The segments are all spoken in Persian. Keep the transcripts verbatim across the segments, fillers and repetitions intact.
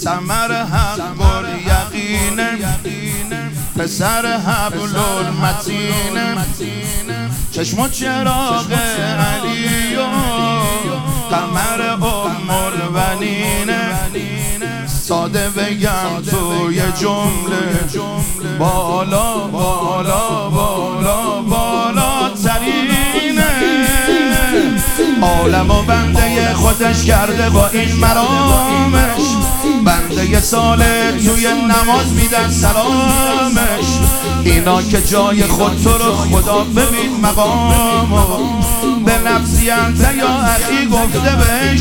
ثمر حق الیقینه، پسر حبل المتینه، چشم و چراغ علی و قمر ام البنینه. ساده بگم توی جمله بالا بالا بالا بالا ترینه. عالم و بنده خودش کرده با این مرامش، بنده ساله توی نماز میدن سلامش. اینا که جای خود تو رو خدا ببین مقامو، به لفظی انت یا اخی گفته بهش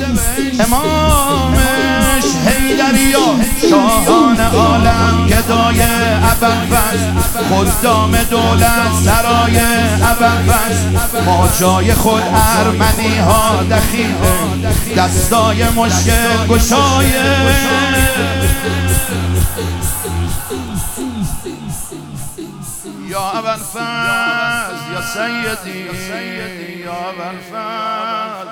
امامش. حیدریا شاهان عالم گدای ابوالفضل، خدام دولت سرای ابوالفضل. ما جای خود ارمنی ها دخیله، دستای مشکل گشایه. یا ابوالفضل یا سیدی یا ابوالفضل.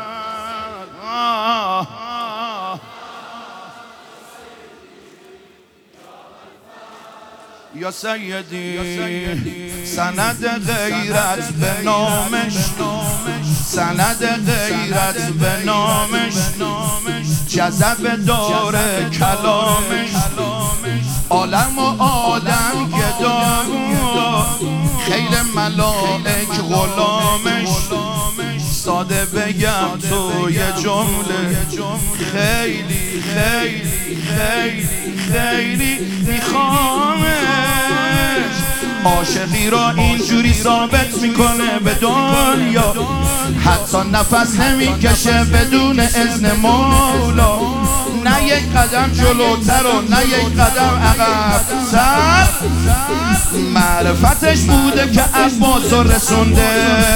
یا سیدی سند غیرت به نامش، سند غیرت به نامش، جذب داره کلامش. عالم و آدم گداگو، خیل ملائک غلامش. ساده بگم توی جمله خیلی خیلی خیلی خیلی میخوامش. عاشقی را اینجوری ثابت میکنه به دنیا، حتی نفس نمیکشه بدون اذن مولا. نه یک قدم جلوتر و نه یک قدم عقب سر، معرفتش بوده که عباس رو رسونده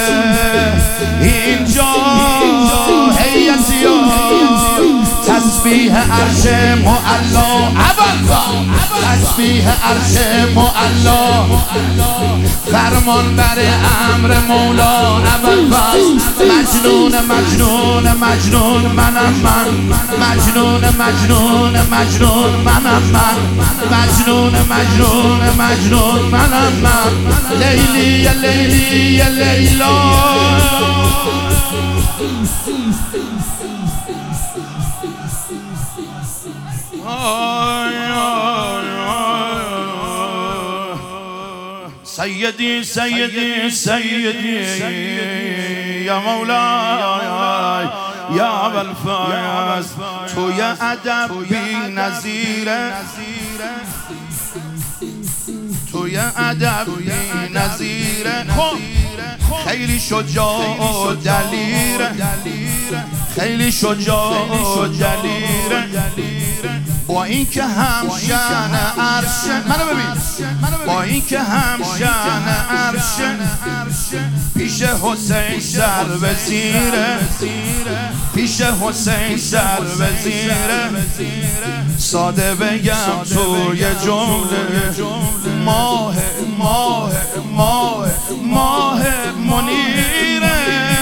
اینجا. هیئتیا تسبیح عرش معلا، تسبیح عرش معلا، فرمان بر امر مولا ابوالفضل. مجنون مجنون مجنون منم من، مجنون مجنون مجنون منم من، مجنون مجنون مجنون منم من. لیلی یا لیلی یا لیلا. سیدی سیدی سیدی یا مولا یا ابوالفضل. توی ادب بی نظیره، توی ادب بی نظیره. خیلی شجاع و دلیره، خیلی شجاع و دلیره. با این که هم شأن عرشه، منو ببین، با این که هم شأن عرشه، پیش حسین سر به زیره، پیش حسین سر به زیره. ساده بگم توی جمله ماه ماه ماه ماه منیره.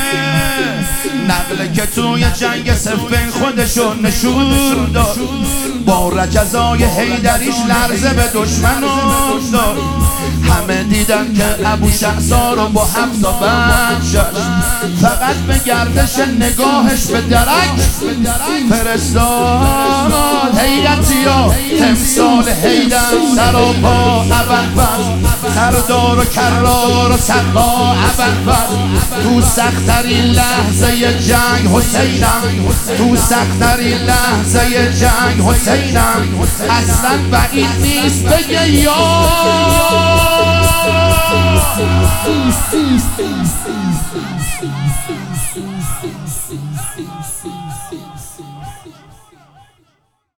نقله که توی جنگ صفین خودشو نشون داد، با رجزای حیدریش لرزه به دشمن افتاد. همه دیدن که ابو شعثا رو با هفت تا بچه‌ش، فقط به گردش نگاهش به درک فرستاد. هیئتیا تمثال حیدر سر و پا ابوالفضل، سردار و کرار و سقا ابوالفضل. تو سخت‌ترین لحظه جنگ حسینم، تو سخت‌ترین لحظه جنگ حسینم. اصلا بعید نیست بگه یا